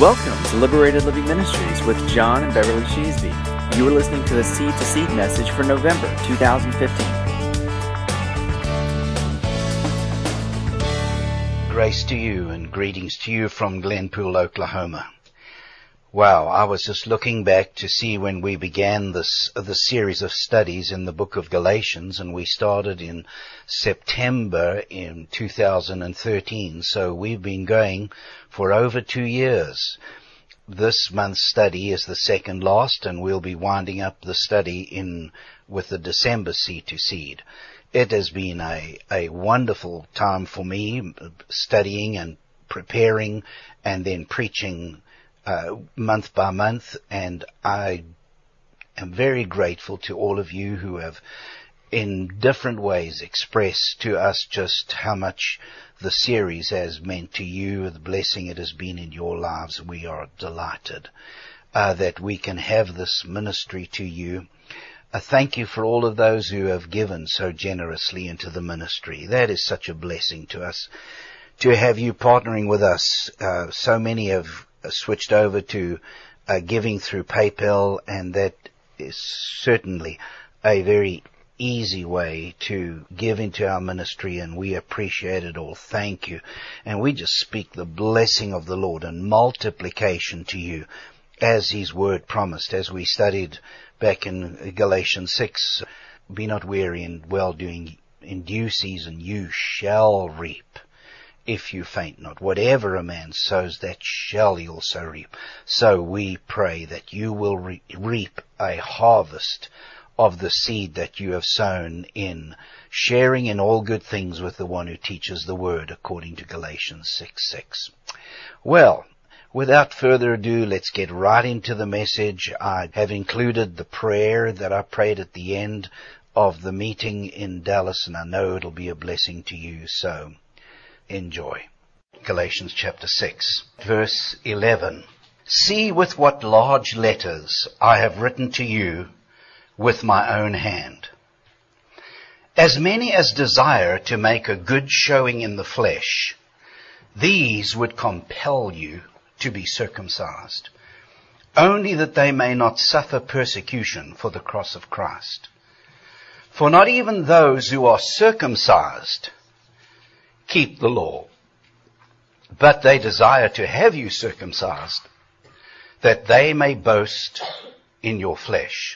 Welcome to Liberated Living Ministries with John and Beverly Sheasby. You are listening to the Seed to Seed message for November 2015. Grace to you and greetings to you from Glenpool, Oklahoma. Wow, I was just looking back to see when we began the series of studies in the book of Galatians, and we started in September in 2013. So we've been going for over 2 years. This month's study is the second last, and we'll be winding up the study with the December Seed to Seed. It has been a wonderful time for me, studying and preparing and then preaching month by month, and I am very grateful to all of you who have in different ways expressed to us just how much the series has meant to you, the blessing it has been in your lives. We are delighted that we can have this ministry to you. Thank you for all of those who have given so generously into the ministry. That is such a blessing to us, to have you partnering with us. So many have switched over to giving through PayPal, and that is certainly a very easy way to give into our ministry, and we appreciate it all. Thank you. And we just speak the blessing of the Lord and multiplication to you as His word promised, as we studied back in Galatians 6. Be not weary in well-doing. In due season you shall reap, if you faint not. Whatever a man sows, that shall he also reap. So we pray that you will reap a harvest of the seed that you have sown in sharing in all good things with the one who teaches the word, according to Galatians 6:6. Well, without further ado, let's get right into the message. I have included the prayer that I prayed at the end of the meeting in Dallas, and I know it'll be a blessing to you, so enjoy. Galatians chapter 6, verse 11. See with what large letters I have written to you with my own hand. As many as desire to make a good showing in the flesh, these would compel you to be circumcised, only that they may not suffer persecution for the cross of Christ. For not even those who are circumcised keep the law, but they desire to have you circumcised, that they may boast in your flesh.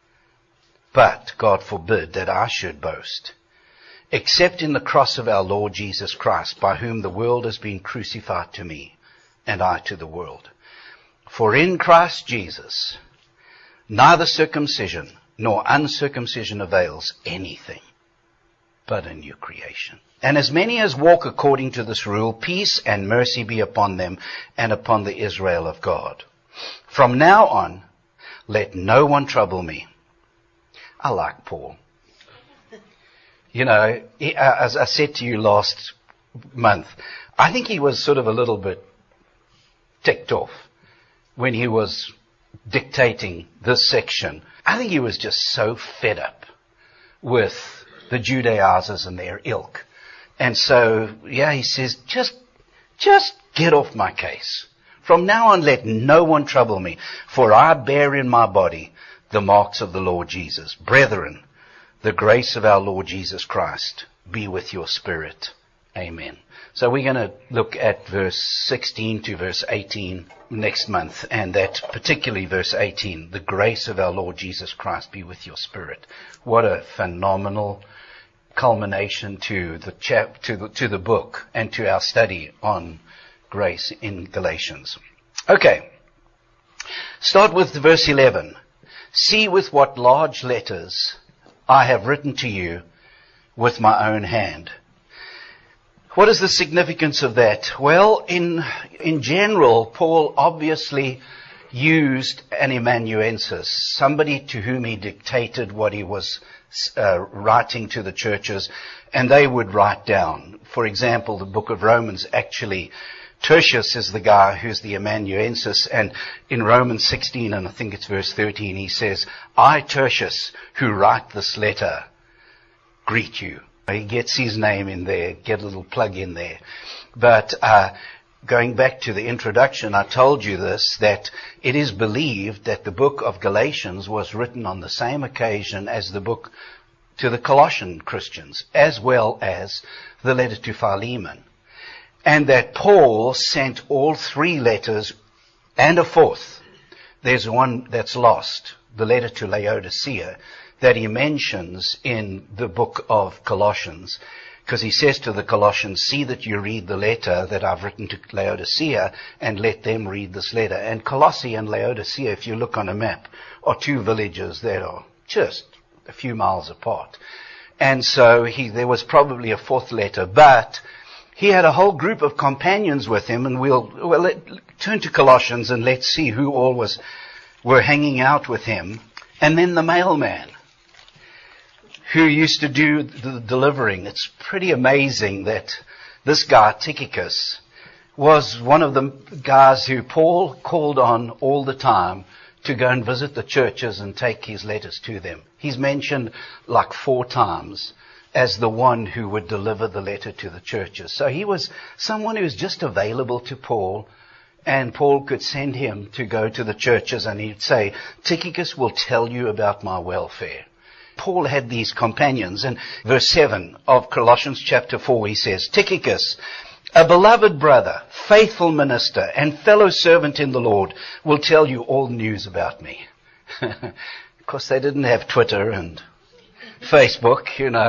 But God forbid that I should boast, except in the cross of our Lord Jesus Christ, by whom the world has been crucified to me, and I to the world. For in Christ Jesus, neither circumcision nor uncircumcision avails anything, but a new creation. And as many as walk according to this rule, peace and mercy be upon them and upon the Israel of God. From now on, let no one trouble me. I like Paul. You know, as I said to you last month, I think he was sort of a little bit ticked off when he was dictating this section. I think he was just so fed up with the Judaizers and their ilk. And so, he says, just get off my case. From now on, let no one trouble me, for I bear in my body the marks of the Lord Jesus. Brethren, the grace of our Lord Jesus Christ be with your spirit. Amen. So we're going to look at verse 16 to verse 18 next month, and that particularly verse 18, the grace of our Lord Jesus Christ be with your spirit. What a phenomenal culmination to the book and to our study on grace in Galatians. Okay, start with verse 11. See with what large letters I have written to you with my own hand. What is the significance of that? Well, in general, Paul obviously used an amanuensis, somebody to whom he dictated what he was writing to the churches, and they would write down. For example, the book of Romans, actually, Tertius is the guy who's the amanuensis, and in Romans 16, and I think it's verse 13, he says, I, Tertius, who write this letter, greet you. He gets his name in there, get a little plug in there. But going back to the introduction, I told you this, that it is believed that the book of Galatians was written on the same occasion as the book to the Colossian Christians, as well as the letter to Philemon. And that Paul sent all three letters and a fourth. There's one that's lost, the letter to Laodicea, that he mentions in the book of Colossians. Because he says to the Colossians, see that you read the letter that I've written to Laodicea and let them read this letter. And Colossae and Laodicea, if you look on a map, are two villages that are just a few miles apart. And so there was probably a fourth letter, but he had a whole group of companions with him, and we'll turn to Colossians and let's see who all were hanging out with him. And then the mailman, who used to do the delivering. It's pretty amazing that this guy, Tychicus, was one of the guys who Paul called on all the time to go and visit the churches and take his letters to them. He's mentioned like 4 times as the one who would deliver the letter to the churches. So he was someone who was just available to Paul, and Paul could send him to go to the churches, and he'd say, Tychicus will tell you about my welfare. Paul had these companions. And verse 7 of Colossians chapter 4, he says, Tychicus, a beloved brother, faithful minister, and fellow servant in the Lord, will tell you all news about me. Of course, they didn't have Twitter and Facebook,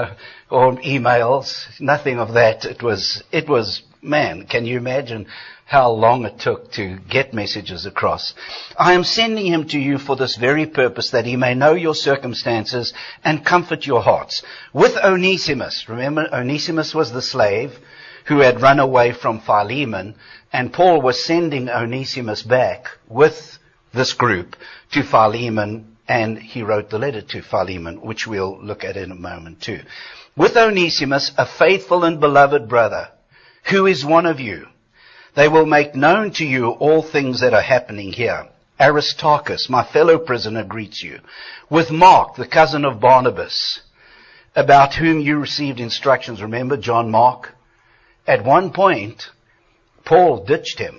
or emails, nothing of that. It was, man, can you imagine how long it took to get messages across? I am sending him to you for this very purpose, that he may know your circumstances and comfort your hearts. With Onesimus, remember Onesimus was the slave who had run away from Philemon, and Paul was sending Onesimus back with this group to Philemon, and he wrote the letter to Philemon, which we'll look at in a moment too. With Onesimus, a faithful and beloved brother, who is one of you. They will make known to you all things that are happening here. Aristarchus, my fellow prisoner, greets you. With Mark, the cousin of Barnabas, about whom you received instructions. Remember John Mark? At one point, Paul ditched him,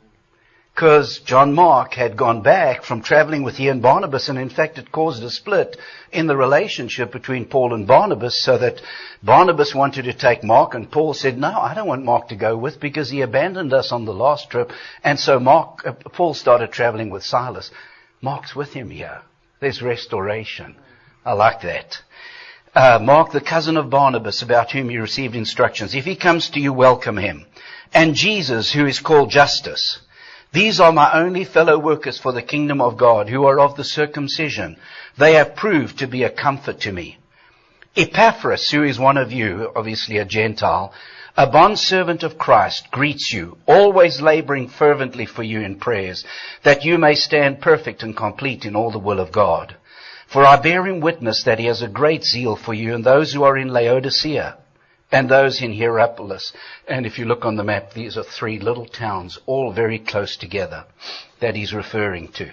because John Mark had gone back from traveling with he and Barnabas, and in fact it caused a split in the relationship between Paul and Barnabas, so that Barnabas wanted to take Mark, and Paul said, no, I don't want Mark to go with, because he abandoned us on the last trip. And so Paul started traveling with Silas. Mark's with him here. There's restoration. I like that. Mark, the cousin of Barnabas, about whom you received instructions. If he comes to you, welcome him. And Jesus, who is called Justus. These are my only fellow workers for the kingdom of God, who are of the circumcision. They have proved to be a comfort to me. Epaphras, who is one of you, obviously a Gentile, a bondservant of Christ, greets you, always laboring fervently for you in prayers, that you may stand perfect and complete in all the will of God. For I bear him witness that he has a great zeal for you and those who are in Laodicea and those in Hierapolis. And if you look on the map, these are 3 little towns, all very close together, that he's referring to.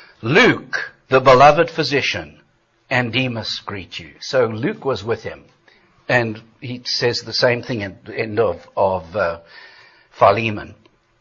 Luke, the beloved physician, and Demas greet you. So Luke was with him. And he says the same thing at the end of Philemon.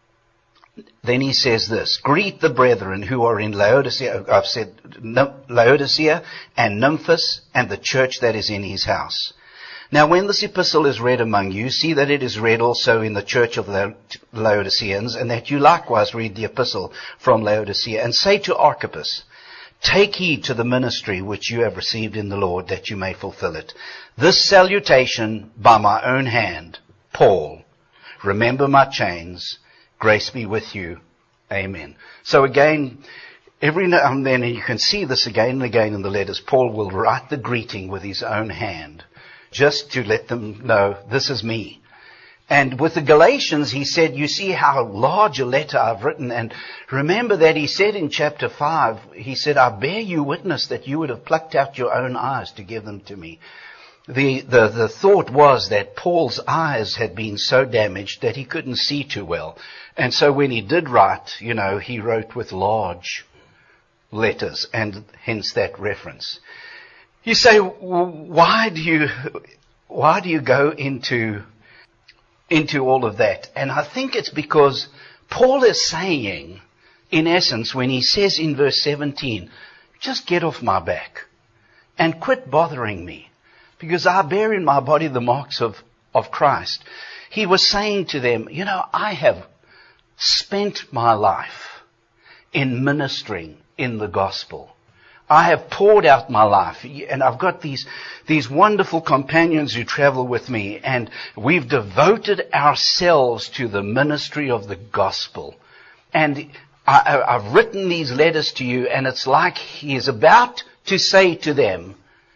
Then he says this, greet the brethren who are in Laodicea. I've said Laodicea and Nymphas and the church that is in his house. Now when this epistle is read among you, see that it is read also in the church of the Laodiceans, and that you likewise read the epistle from Laodicea, and say to Archippus, take heed to the ministry which you have received in the Lord, that you may fulfill it. This salutation by my own hand, Paul. Remember my chains. Grace be with you. Amen. So again, every now and then, and you can see this again and again in the letters, Paul will write the greeting with his own hand, just to let them know, this is me. And with the Galatians, he said, you see how large a letter I've written. And remember that he said in chapter 5, he said, I bear you witness that you would have plucked out your own eyes to give them to me. The thought was that Paul's eyes had been so damaged that he couldn't see too well. And so when he did write, he wrote with large letters, and hence that reference. You say, why do you go into into all of that. And I think it's because Paul is saying, in essence, when he says in verse 17, just get off my back and quit bothering me, because I bear in my body the marks of Christ. He was saying to them, I have spent my life in ministering in the gospel. I have poured out my life, and I've got these wonderful companions who travel with me, and we've devoted ourselves to the ministry of the gospel. And I've written these letters to you, and it's like he is about to say to them,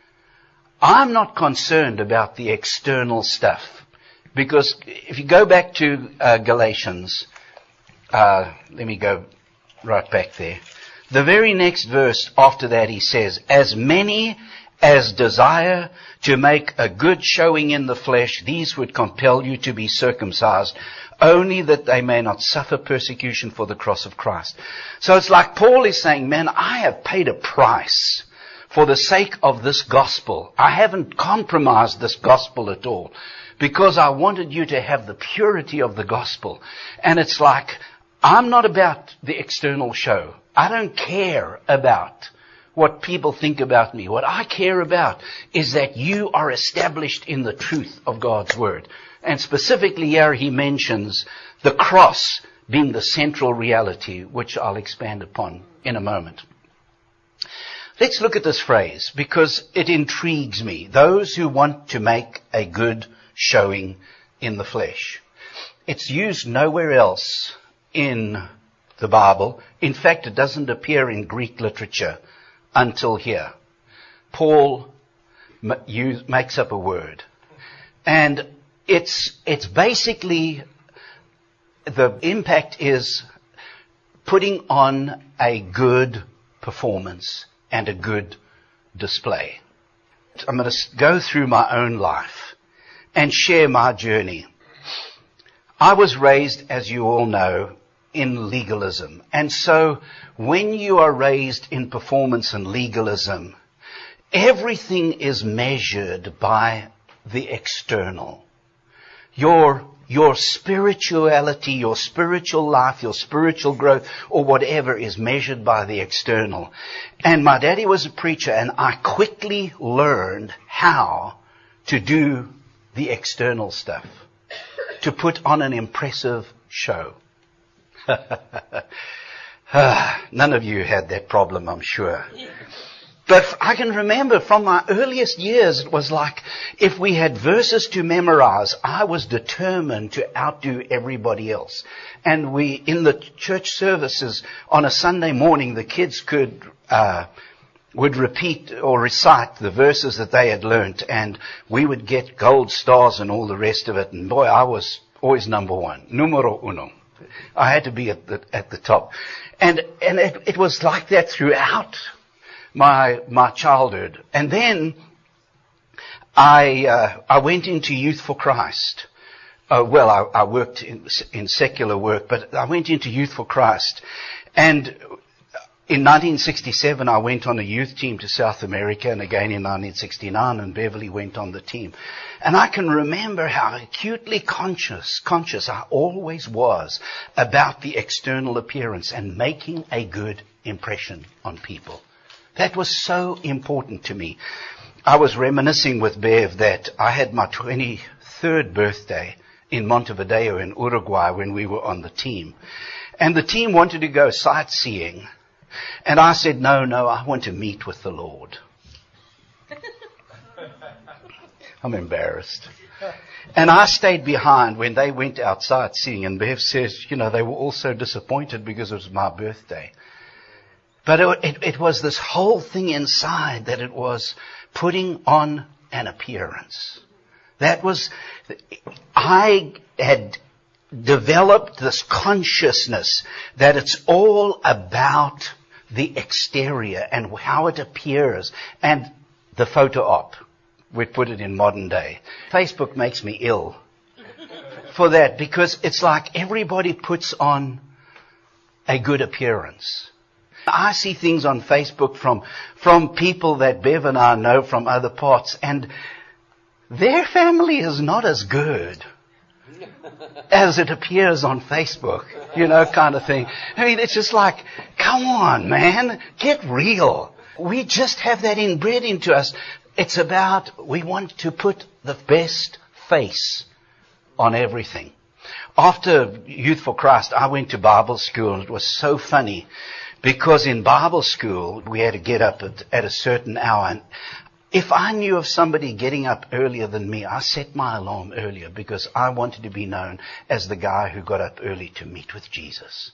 I'm not concerned about the external stuff. Because if you go back to Galatians, let me go right back there. The very next verse after that he says, as many as desire to make a good showing in the flesh, these would compel you to be circumcised, only that they may not suffer persecution for the cross of Christ. So it's like Paul is saying, man, I have paid a price for the sake of this gospel. I haven't compromised this gospel at all, because I wanted you to have the purity of the gospel. And it's like, I'm not about the external show. I don't care about what people think about me. What I care about is that you are established in the truth of God's word. And specifically here he mentions the cross being the central reality, which I'll expand upon in a moment. Let's look at this phrase, because it intrigues me. Those who want to make a good showing in the flesh. It's used nowhere else in the Bible. In fact, it doesn't appear in Greek literature until here. Paul makes up a word. And it's basically, the impact is putting on a good performance and a good display. I'm going to go through my own life and share my journey. I was raised, as you all know, in legalism. And so when you are raised in performance and legalism, everything is measured by the external. Your spirituality, your spiritual life, your spiritual growth, or whatever is measured by the external. And my daddy was a preacher, and I quickly learned how to do the external stuff, to put on an impressive show. None of you had that problem, I'm sure. But I can remember from my earliest years, it was like if we had verses to memorize, I was determined to outdo everybody else. And in the church services on a Sunday morning, the kids would repeat or recite the verses that they had learnt, and we would get gold stars and all the rest of it. And boy, I was always number one, numero uno. I had to be at the top. And it was like that throughout my childhood. And then I went into Youth for Christ. I worked in secular work, but I went into Youth for Christ. And in 1967, I went on a youth team to South America, and again in 1969, and Beverly went on the team. And I can remember how acutely conscious I always was about the external appearance and making a good impression on people. That was so important to me. I was reminiscing with Bev that I had my 23rd birthday in Montevideo in Uruguay when we were on the team. And the team wanted to go sightseeing. And I said, no, I want to meet with the Lord. I'm embarrassed. And I stayed behind when they went out sightseeing. And Bev says, they were all so disappointed because it was my birthday. But it was this whole thing inside that it was putting on an appearance. I had developed this consciousness that it's all about the exterior and how it appears and the photo op. We'd put it in modern day. Facebook makes me ill for that, because it's like everybody puts on a good appearance. I see things on Facebook from people that Bev and I know from other parts, and their family is not as good as it appears on Facebook, kind of thing. I mean, it's just like, come on, man, get real. We just have that inbred into us. It's about, we want to put the best face on everything. After Youth for Christ, I went to Bible school, and it was so funny because in Bible school, we had to get up at a certain hour. And if I knew of somebody getting up earlier than me, I set my alarm earlier because I wanted to be known as the guy who got up early to meet with Jesus.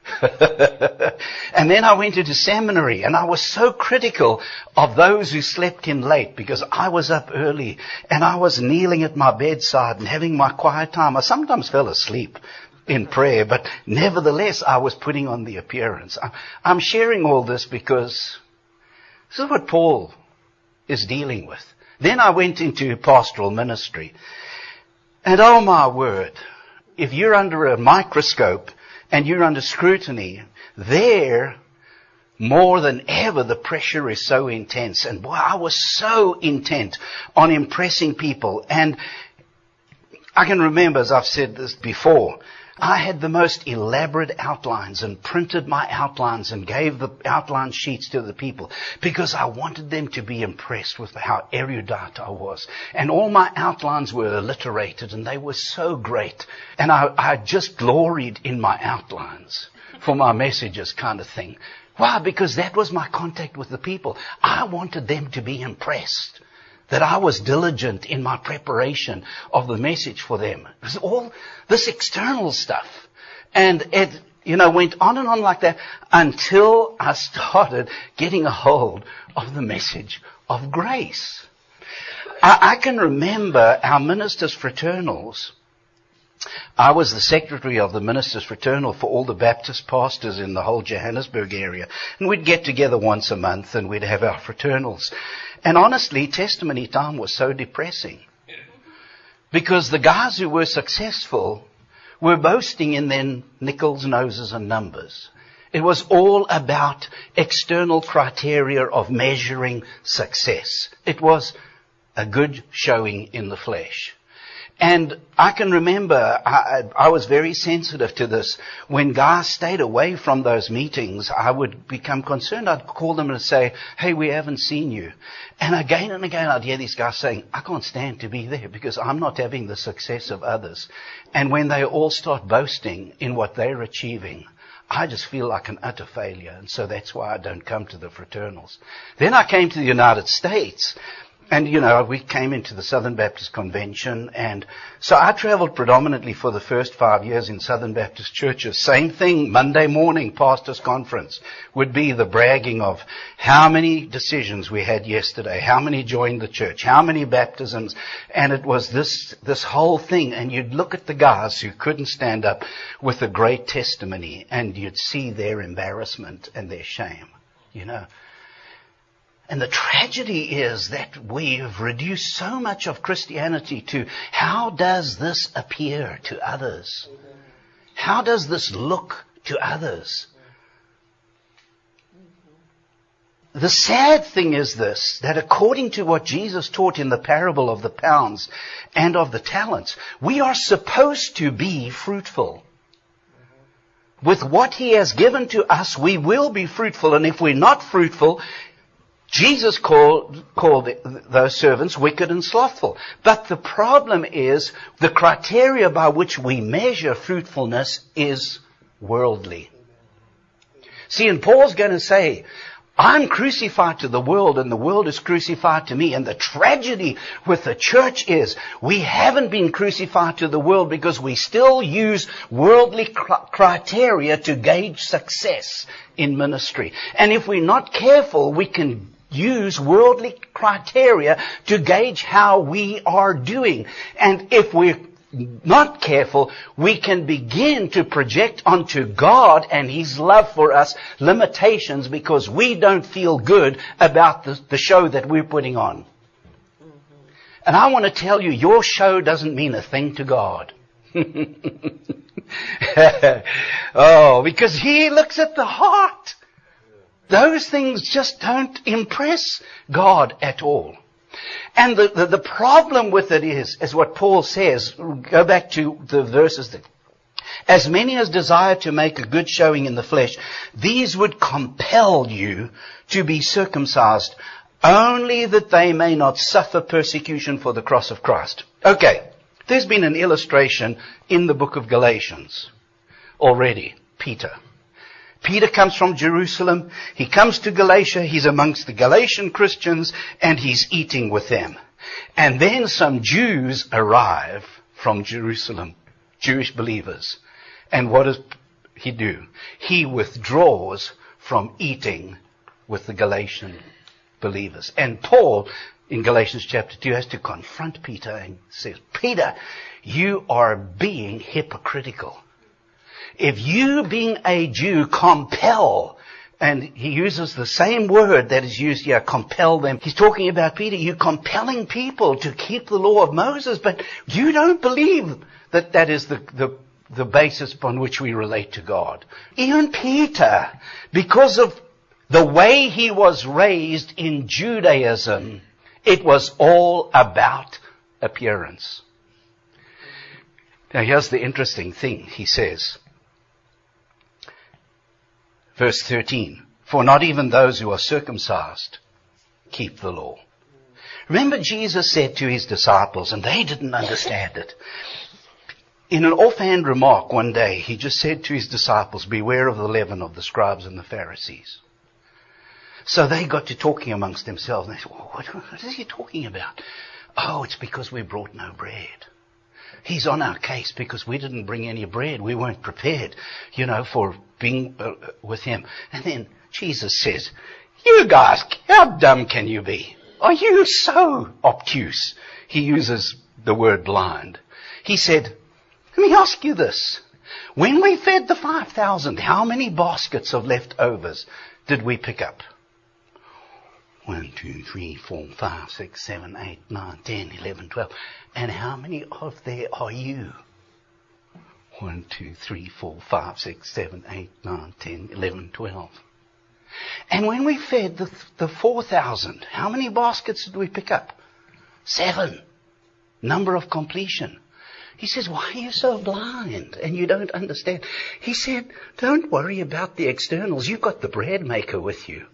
And then I went into seminary, and I was so critical of those who slept in late because I was up early and I was kneeling at my bedside and having my quiet time. I sometimes fell asleep in prayer, but nevertheless I was putting on the appearance. I'm sharing all this because this is what Paul is dealing with. Then I went into pastoral ministry, and oh my word, if you're under a microscope and you're under scrutiny, there, more than ever, the pressure is so intense. And boy, I was so intent on impressing people. And I can remember, as I've said this before, I had the most elaborate outlines and printed my outlines and gave the outline sheets to the people because I wanted them to be impressed with how erudite I was. And all my outlines were alliterated and they were so great. And I just gloried in my outlines for my messages kind of thing. Why? Because that was my contact with the people. I wanted them to be impressed that I was diligent in my preparation of the message for them. It was all this external stuff. And it, went on and on like that until I started getting a hold of the message of grace. I can remember our ministers' fraternals. I was the secretary of the ministers' fraternal for all the Baptist pastors in the whole Johannesburg area. And we'd get together once a month and we'd have our fraternals. And honestly, testimony time was so depressing. Because the guys who were successful were boasting in their nickels, noses and numbers. It was all about external criteria of measuring success. It was a good showing in the flesh. And I can remember I was very sensitive to this. When guys stayed away from those meetings, I would become concerned. I'd call them and say, hey, we haven't seen you. And again I'd hear these guys saying, I can't stand to be there because I'm not having the success of others. And when they all start boasting in what they're achieving, I just feel like an utter failure. And so that's why I don't come to the fraternals. Then I came to the United States. And, we came into the Southern Baptist Convention, and so I traveled predominantly for the first 5 years in Southern Baptist churches. Same thing, Monday morning pastors' conference would be the bragging of how many decisions we had yesterday, how many joined the church, how many baptisms, and it was this whole thing. And you'd look at the guys who couldn't stand up with a great testimony, and you'd see their embarrassment and their shame, And the tragedy is that we've reduced so much of Christianity to how does this appear to others? How does this look to others? The sad thing is this, that according to what Jesus taught in the parable of the pounds and of the talents, we are supposed to be fruitful. With what He has given to us, we will be fruitful. And if we're not fruitful, Jesus called those servants wicked and slothful. But the problem is the criteria by which we measure fruitfulness is worldly. See, and Paul's going to say, I'm crucified to the world and the world is crucified to me. And the tragedy with the church is we haven't been crucified to the world because we still use worldly criteria to gauge success in ministry. And if we're not careful, we can use worldly criteria to gauge how we are doing. And if we're not careful, we can begin to project onto God and His love for us limitations because we don't feel good about the show that we're putting on. And I want to tell you, your show doesn't mean a thing to God. Because He looks at the heart. Those things just don't impress God at all. And the problem with it is what Paul says. Go back to the verses that, as many as desire to make a good showing in the flesh, these would compel you to be circumcised, only that they may not suffer persecution for the cross of Christ. Okay, there's been an illustration in the book of Galatians already. Peter comes from Jerusalem. He comes to Galatia. He's amongst the Galatian Christians, and he's eating with them. And then some Jews arrive from Jerusalem, Jewish believers. And what does he do? He withdraws from eating with the Galatian believers. And Paul, in Galatians chapter 2, has to confront Peter and says, Peter, you are being hypocritical. If you, being a Jew, compel, and he uses the same word that is used here, compel them. He's talking about Peter, you're compelling people to keep the law of Moses, but you don't believe that that is the basis upon which we relate to God. Even Peter, because of the way he was raised in Judaism, it was all about appearance. Now here's the interesting thing. He says, verse 13, for not even those who are circumcised keep the law. Remember, Jesus said to his disciples, and they didn't understand it. In an offhand remark one day, he just said to his disciples, beware of the leaven of the scribes and the Pharisees. So they got to talking amongst themselves, and they said, well, what is he talking about? Oh, it's because we brought no bread. He's on our case because we didn't bring any bread. We weren't prepared, for being with him. And then Jesus says, you guys, how dumb can you be? Are you so obtuse? He uses the word blind. He said, let me ask you this. When we fed the 5,000, how many baskets of leftovers did we pick up? 1, 2, 3, 4, 5, 6, 7, 8, 9, 10, 11, 12. And how many of there are you? 1, 2, 3, 4, 5, 6, 7, 8, 9, 10, 11, 12. And when we fed the 4,000, how many baskets did we pick up? 7. Number of completion. He says, why are you so blind and you don't understand? He said, don't worry about the externals. You've got the bread maker with you.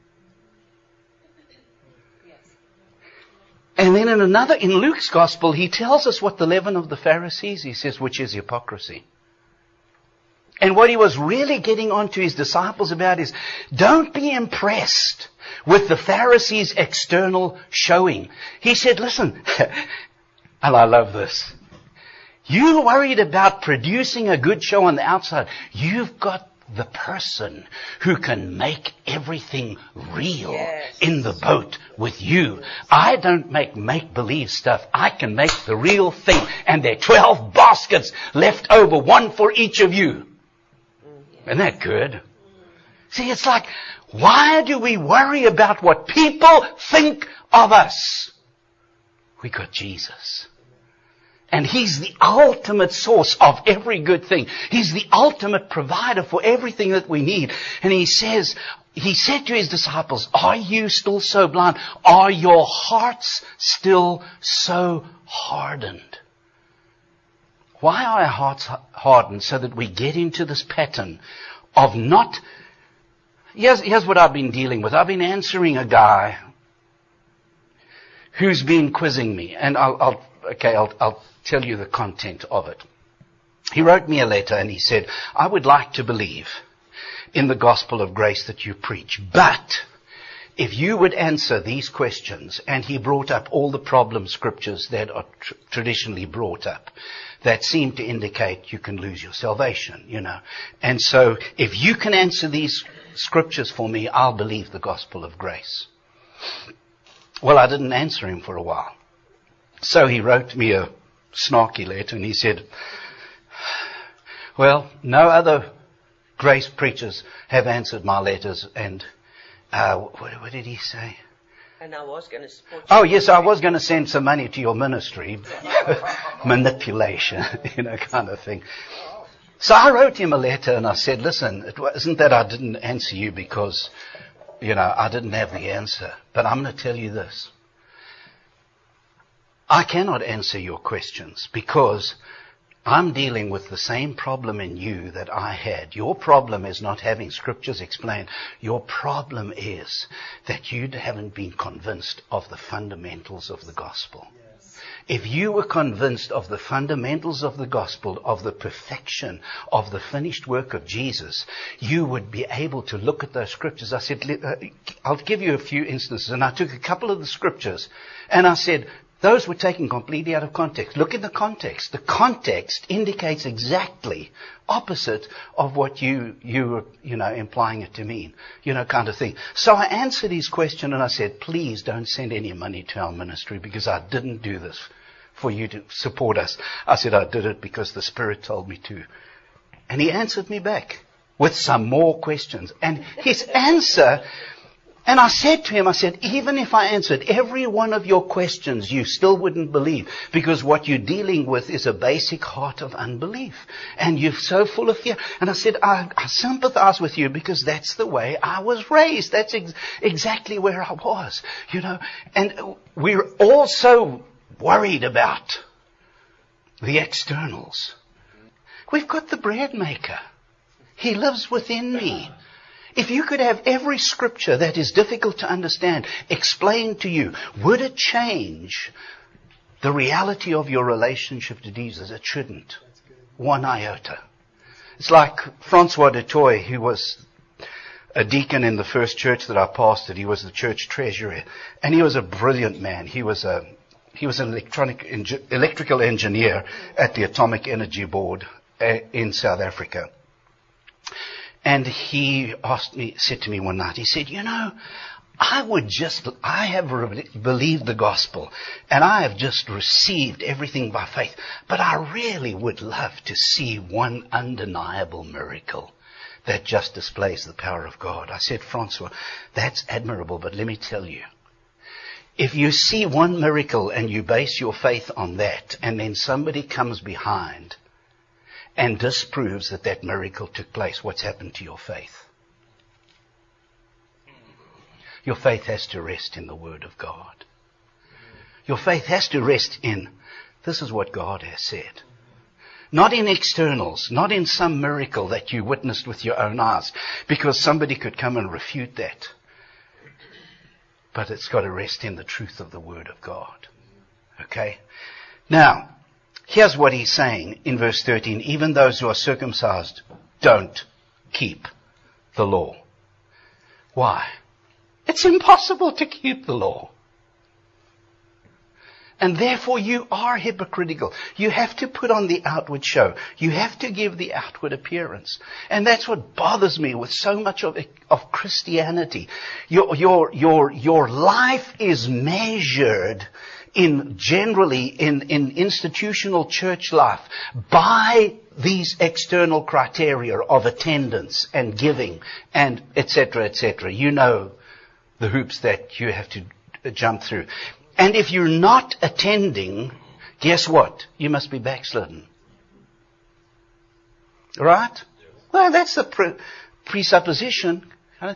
And then in Luke's gospel, he tells us what the leaven of the Pharisees, he says, which is hypocrisy. And what he was really getting on to his disciples about is, don't be impressed with the Pharisees' external showing. He said, listen, and I love this. You're worried about producing a good show on the outside. You've got the person who can make everything real in the boat with you. I don't make-believe stuff. I can make the real thing. And there are 12 baskets left over, one for each of you. Isn't that good? See, it's like, why do we worry about what people think of us? We got Jesus. And he's the ultimate source of every good thing. He's the ultimate provider for everything that we need. And he said to his disciples, are you still so blind? Are your hearts still so hardened? Why are our hearts hardened? So that we get into this pattern of not... Here's what I've been dealing with. I've been answering a guy who's been quizzing me. And I'll tell you the content of it. He wrote me a letter and he said, I would like to believe in the gospel of grace that you preach, but if you would answer these questions, and he brought up all the problem scriptures that are traditionally brought up that seem to indicate you can lose your salvation, And so if you can answer these scriptures for me, I'll believe the gospel of grace. Well, I didn't answer him for a while. So he wrote me a snarky letter and he said, well, no other grace preachers have answered my letters. And what did he say? And I was going to support you. Oh, yes, I was going to send some money to your ministry. Manipulation, kind of thing. So I wrote him a letter and I said, listen, it wasn't that I didn't answer you because, I didn't have the answer. But I'm going to tell you this. I cannot answer your questions because I'm dealing with the same problem in you that I had. Your problem is not having scriptures explained. Your problem is that you haven't been convinced of the fundamentals of the gospel. If you were convinced of the fundamentals of the gospel, of the perfection of the finished work of Jesus, you would be able to look at those scriptures. I said, I'll give you a few instances. And I took a couple of the scriptures and I said, those were taken completely out of context. Look in the context. The context indicates exactly opposite of what you were, implying it to mean, kind of thing. So I answered his question and I said, please don't send any money to our ministry because I didn't do this for you to support us. I said, I did it because the Spirit told me to. And he answered me back with some more questions. And his answer, and I said to him, even if I answered every one of your questions, you still wouldn't believe. Because what you're dealing with is a basic heart of unbelief. And you're so full of fear. And I said, I sympathize with you because that's the way I was raised. That's exactly where I was, And we're also worried about the externals. We've got the bread maker. He lives within me. If you could have every scripture that is difficult to understand explained to you, would it change the reality of your relationship to Jesus? It shouldn't. One iota. It's like Francois de Toy, who was a deacon in the first church that I pastored. He was the church treasurer. And he was a brilliant man. He was an electrical engineer at the Atomic Energy Board in South Africa. And he said to me one night, he said, I have believed the gospel and I have just received everything by faith, but I really would love to see one undeniable miracle that just displays the power of God. I said, Francois, that's admirable, but let me tell you, if you see one miracle and you base your faith on that, and then somebody comes behind and disproves that miracle took place, what's happened to your faith? Your faith has to rest in the Word of God. Your faith has to rest in, this is what God has said. Not in externals, not in some miracle that you witnessed with your own eyes, because somebody could come and refute that. But it's got to rest in the truth of the Word of God. Okay? Now, here's what he's saying in verse 13. Even those who are circumcised don't keep the law. Why? It's impossible to keep the law. And therefore you are hypocritical. You have to put on the outward show. You have to give the outward appearance. And that's what bothers me with so much of Christianity. Your life is measured generally in institutional church life by these external criteria of attendance and giving and etc., etc. You know the hoops that you have to jump through. And if you're not attending, guess what? You must be backslidden. Right? Well, that's the presupposition.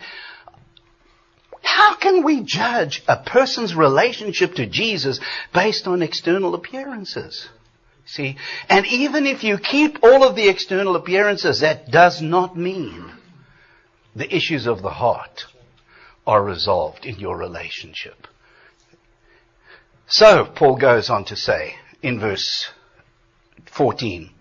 How can we judge a person's relationship to Jesus based on external appearances? See? And even if you keep all of the external appearances, that does not mean the issues of the heart are resolved in your relationship. So, Paul goes on to say in verse 14.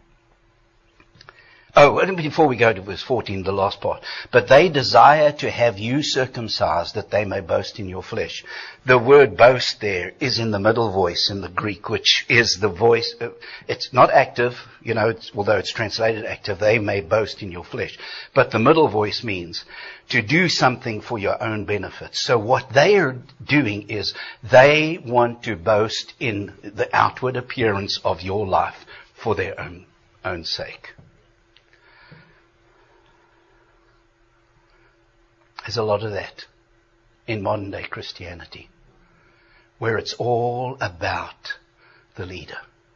Before we go to verse 14, the last part. But they desire to have you circumcised that they may boast in your flesh. The word boast there is in the middle voice in the Greek, which is the voice. It's not active, although it's translated active, they may boast in your flesh. But the middle voice means to do something for your own benefit. So what they are doing is they want to boast in the outward appearance of your life for their own sake. There's a lot of that in modern day Christianity, where it's all about the leader.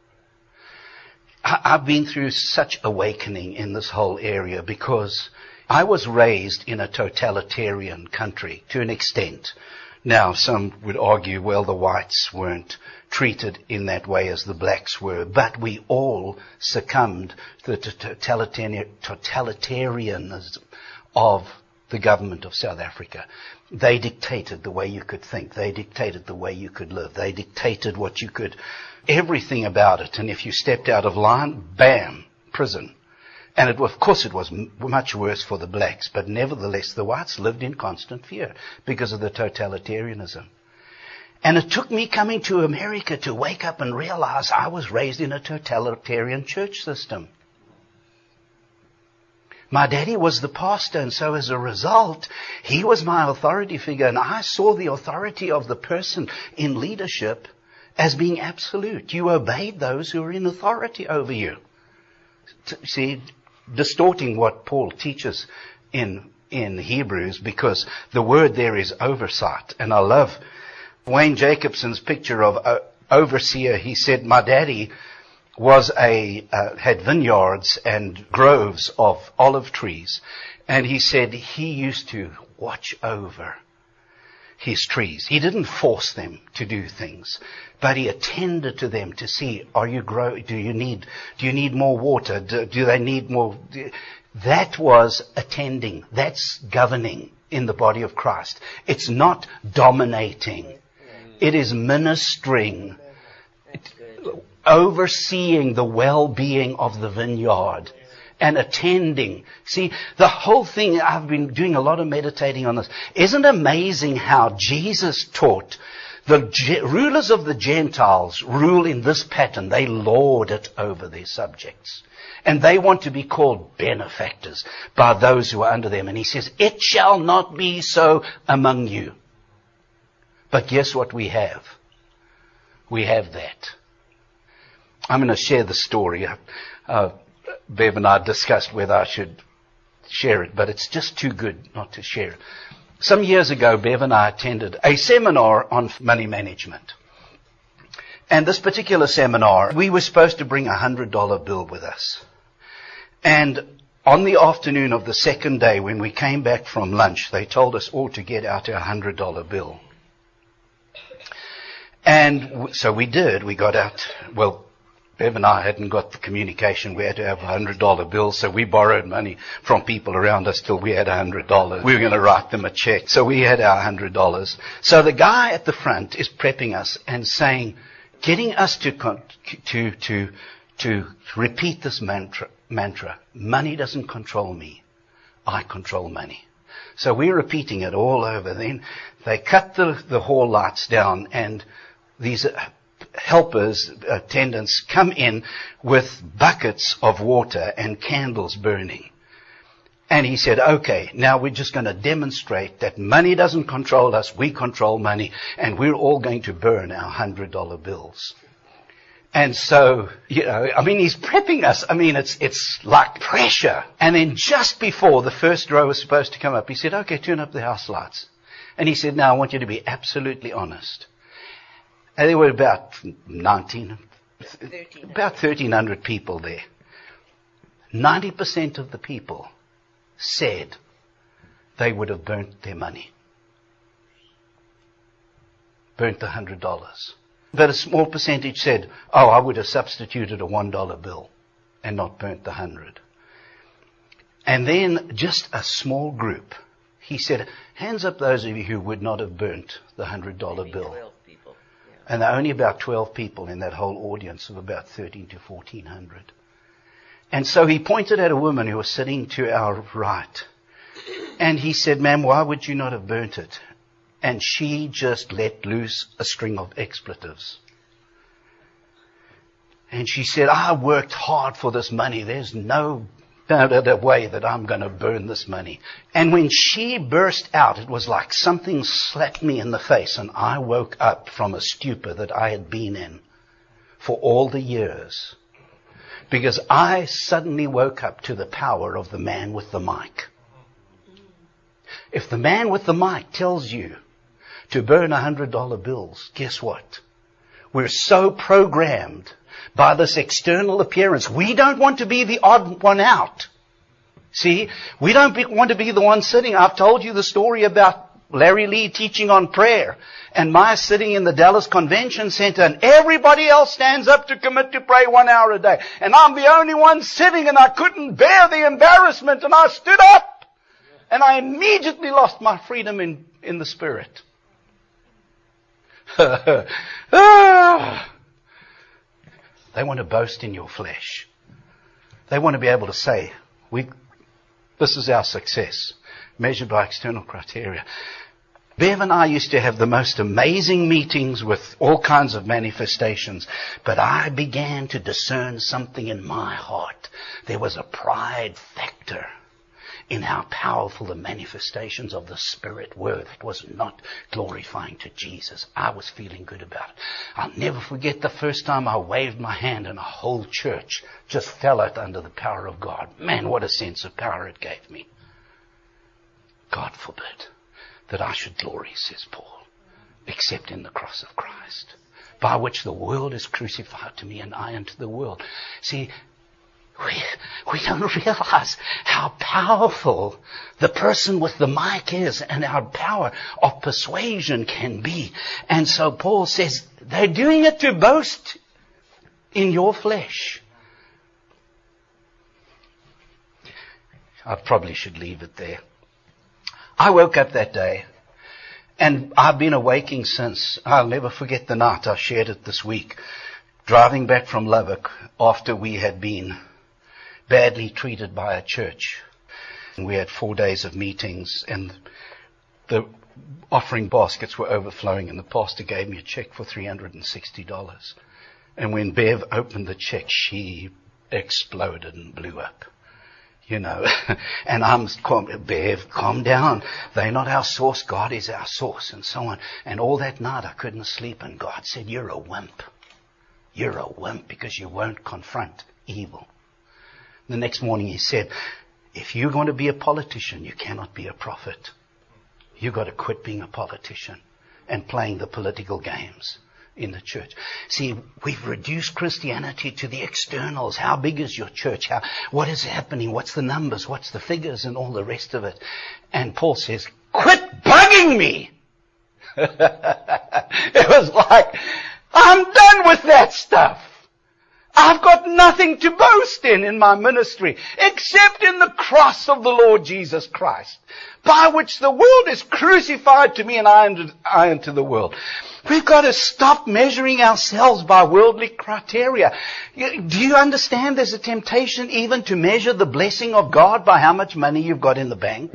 I've been through such awakening in this whole area because I was raised in a totalitarian country to an extent. Now, some would argue, well, the whites weren't treated in that way as the blacks were, but we all succumbed to the totalitarianism of the government of South Africa. They dictated the way you could think. They dictated the way you could live. They dictated what you could, everything about it. And if you stepped out of line, bam, prison. And of course it was much worse for the blacks, but nevertheless the whites lived in constant fear because of the totalitarianism. And it took me coming to America to wake up and realize I was raised in a totalitarian church system. My daddy was the pastor, and so as a result, he was my authority figure, and I saw the authority of the person in leadership as being absolute. You obeyed those who were in authority over you. See, distorting what Paul teaches in Hebrews, because the word there is oversight. And I love Wayne Jacobson's picture of overseer. He said, my daddy was had vineyards and groves of olive trees. And he said he used to watch over his trees. He didn't force them to do things, but he attended to them to see, do you need more water? Do they need more? That was attending. That's governing in the body of Christ. It's not dominating. It is ministering, overseeing the well-being of the vineyard and attending. See, the whole thing, I've been doing a lot of meditating on this. Isn't it amazing how Jesus taught the rulers of the Gentiles rule in this pattern? They lord it over their subjects. And they want to be called benefactors by those who are under them. And he says, it shall not be so among you. But guess what we have? We have that. I'm going to share the story. Bev and I discussed whether I should share it, but it's just too good not to share it. Some years ago, Bev and I attended a seminar on money management. And this particular seminar, we were supposed to bring a $100 bill with us. And on the afternoon of the second day, when we came back from lunch, they told us all to get out our $100 bill. And so we did. We got out, well, Bev and I hadn't got the communication. We had to have a $100 bill, so we borrowed money from people around us till we had $100. We were going to write them a check, so we had our $100. So the guy at the front is prepping us and saying, getting us to repeat this mantra. Money doesn't control me. I control money. So we're repeating it all over. Then they cut the hall lights down, and these helpers, attendants, come in with buckets of water and candles burning. And he said, okay, now we're just going to demonstrate that money doesn't control us, we control money, and we're all going to burn our $100 bills. And so, he's prepping us. It's like pressure. And then just before the first row was supposed to come up, he said, okay, turn up the house lights. And he said, now I want you to be absolutely honest. And there were about 1,300 people there. 90% of the people said they would have burnt their money. Burnt the $100. But a small percentage said, I would have substituted a $1 bill and not burnt the 100. And then just a small group, he said, hands up those of you who would not have burnt the $100 bill. And there are only about 12 people in that whole audience of about 13 to 1,400. And so he pointed at a woman who was sitting to our right. And he said, ma'am, why would you not have burnt it? And she just let loose a string of expletives. And she said, I worked hard for this money. There's no other way that I'm going to burn this money. And when she burst out, it was like something slapped me in the face, and I woke up from a stupor that I had been in for all the years. Because I suddenly woke up to the power of the man with the mic. If the man with the mic tells you to burn $100 bills, guess what? We're so programmed by this external appearance. We don't want to be the odd one out. See, we don't want to be the one sitting. I've told you the story about Larry Lee teaching on prayer, and Maya sitting in the Dallas Convention Center, and everybody else stands up to commit to pray 1 hour a day. And I'm the only one sitting, and I couldn't bear the embarrassment, and I stood up. And I immediately lost my freedom in the spirit. They want to boast in your flesh. They want to be able to say, this is our success, measured by external criteria. Bev and I used to have the most amazing meetings with all kinds of manifestations, but I began to discern something in my heart. There was a pride factor in how powerful the manifestations of the Spirit were. That was not glorifying to Jesus. I was feeling good about it. I'll never forget the first time I waved my hand and a whole church just fell out under the power of God. Man, what a sense of power it gave me. God forbid that I should glory, says Paul, except in the cross of Christ, by which the world is crucified to me and I unto the world. See, we don't realize how powerful the person with the mic is and our power of persuasion can be. And so Paul says, they're doing it to boast in your flesh. I probably should leave it there. I woke up that day, and I've been awaking since. I'll never forget the night. I shared it this week. Driving back from Lubbock after we had been badly treated by a church. We had 4 days of meetings, and the offering baskets were overflowing, and the pastor gave me a check for $360. And when Bev opened the check, she exploded and blew up. You know, and Bev, calm down. They're not our source. God is our source, and so on. And all that night I couldn't sleep, and God said, you're a wimp. You're a wimp because you won't confront evil. The next morning he said, if you're going to be a politician, you cannot be a prophet. You've got to quit being a politician and playing the political games in the church. See, we've reduced Christianity to the externals. How big is your church? What is happening? What's the numbers? What's the figures and all the rest of it? And Paul says, quit bugging me. It was like, I'm done with that stuff. I've got nothing to boast in my ministry, except in the cross of the Lord Jesus Christ, by which the world is crucified to me and I unto the world. We've got to stop measuring ourselves by worldly criteria. Do you understand there's a temptation even to measure the blessing of God by how much money you've got in the bank?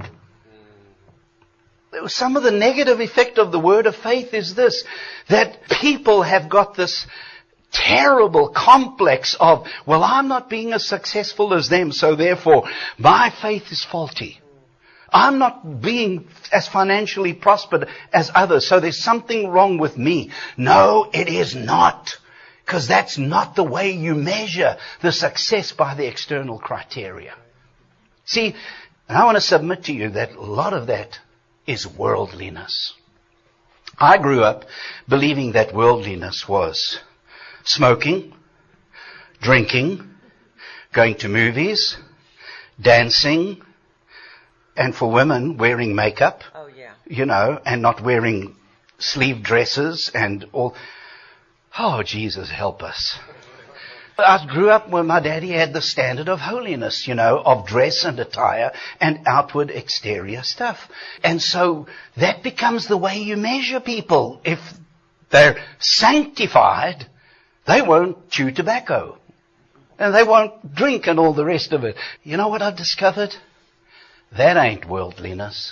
Some of the negative effect of the word of faith is this, that people have got this terrible complex of, well, I'm not being as successful as them, so therefore my faith is faulty. I'm not being as financially prospered as others, so there's something wrong with me. No, it is not. Because that's not the way you measure the success by the external criteria. See, and I want to submit to you that a lot of that is worldliness. I grew up believing that worldliness was smoking, drinking, going to movies, dancing, and for women, wearing makeup. Oh, yeah. You know, and not wearing sleeve dresses and all. Oh, Jesus, help us. I grew up when my daddy had the standard of holiness, you know, of dress and attire and outward exterior stuff. And so that becomes the way you measure people. If they're sanctified, they won't chew tobacco. And they won't drink and all the rest of it. You know what I've discovered? That ain't worldliness.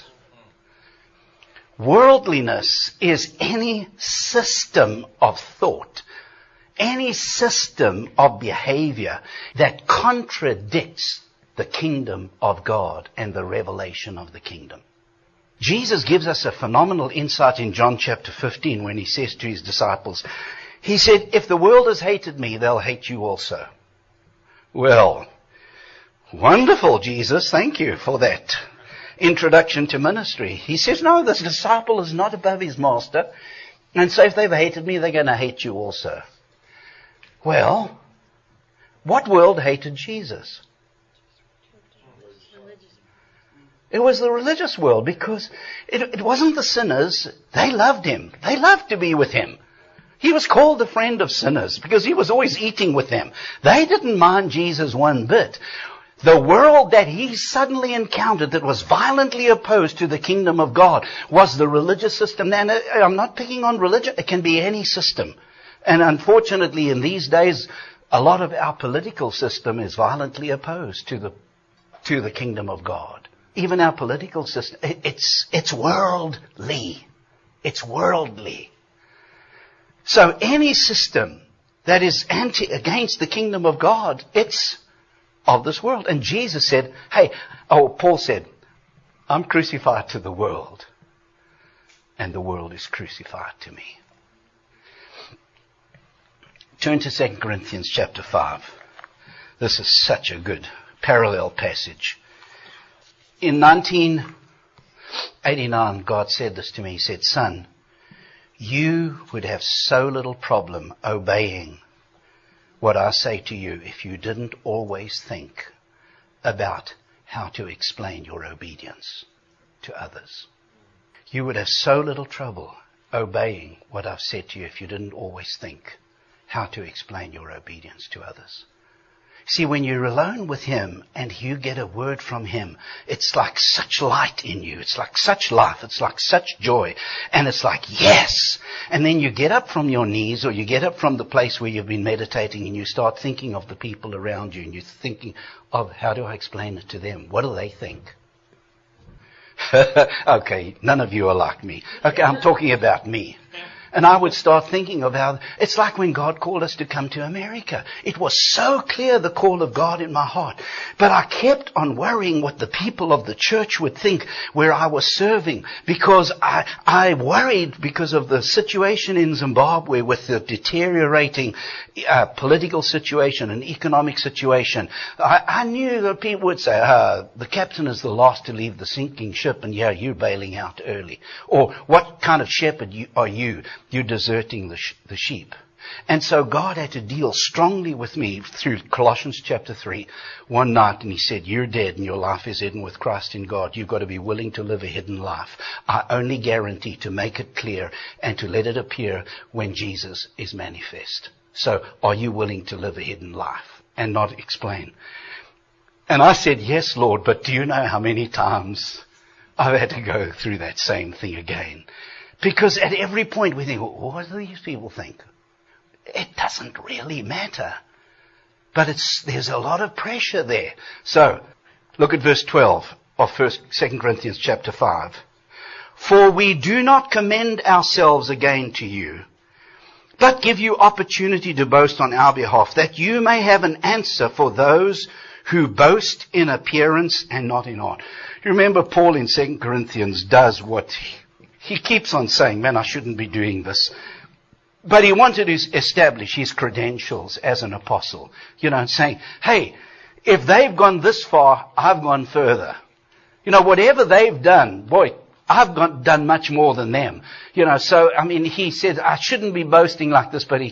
Worldliness is any system of thought, any system of behavior that contradicts the kingdom of God and the revelation of the kingdom. Jesus gives us a phenomenal insight in John chapter 15 when he says to his disciples, he said, if the world has hated me, they'll hate you also. Well, wonderful, Jesus. Thank you for that introduction to ministry. He says, no, this disciple is not above his master. And so if they've hated me, they're going to hate you also. Well, what world hated Jesus? It was the religious world, because it wasn't the sinners. They loved him. They loved to be with him. He was called the friend of sinners because he was always eating with them. They didn't mind Jesus one bit. The world that he suddenly encountered that was violently opposed to the kingdom of God was the religious system. And I'm not picking on religion. It can be any system. And unfortunately, in these days, a lot of our political system is violently opposed to the kingdom of God. Even our political system, it's worldly. It's worldly. So any system that is against the kingdom of God, it's of this world. And Jesus said, Paul said, I'm crucified to the world, and the world is crucified to me. Turn to 2 Corinthians chapter 5. This is such a good parallel passage. In 1989, God said this to me. He said, son, you would have so little problem obeying what I say to you if you didn't always think about how to explain your obedience to others. You would have so little trouble obeying what I've said to you if you didn't always think how to explain your obedience to others. See, when you're alone with him and you get a word from him, it's like such light in you. It's like such life. It's like such joy. And it's like, yes. And then you get up from your knees, or you get up from the place where you've been meditating, and you start thinking of the people around you, and you're thinking of, how do I explain it to them? What do they think? Okay, none of you are like me. Okay, I'm talking about me. And I would start thinking of how, it's like when God called us to come to America. It was so clear, the call of God in my heart. But I kept on worrying what the people of the church would think where I was serving. Because I worried because of the situation in Zimbabwe with the deteriorating political situation and economic situation. I knew that people would say, the captain is the last to leave the sinking ship, and you're bailing out early. Or, what kind of shepherd are you? You're deserting the sheep. And so God had to deal strongly with me through Colossians chapter 3 one night, and he said, you're dead and your life is hidden with Christ in God. You've got to be willing to live a hidden life. I only guarantee to make it clear and to let it appear when Jesus is manifest. So are you willing to live a hidden life and not explain? And I said, yes, Lord, but do you know how many times I've had to go through that same thing again? Because at every point we think, what do these people think? It doesn't really matter. But there's a lot of pressure there. So, look at verse 12 of 2 Corinthians chapter 5. For we do not commend ourselves again to you, but give you opportunity to boast on our behalf, that you may have an answer for those who boast in appearance and not in heart. You remember Paul in 2 Corinthians does what he keeps on saying, man, I shouldn't be doing this. But he wanted to establish his credentials as an apostle. And saying, hey, if they've gone this far, I've gone further. Whatever they've done, boy, I've done much more than them. He said, I shouldn't be boasting like this, but he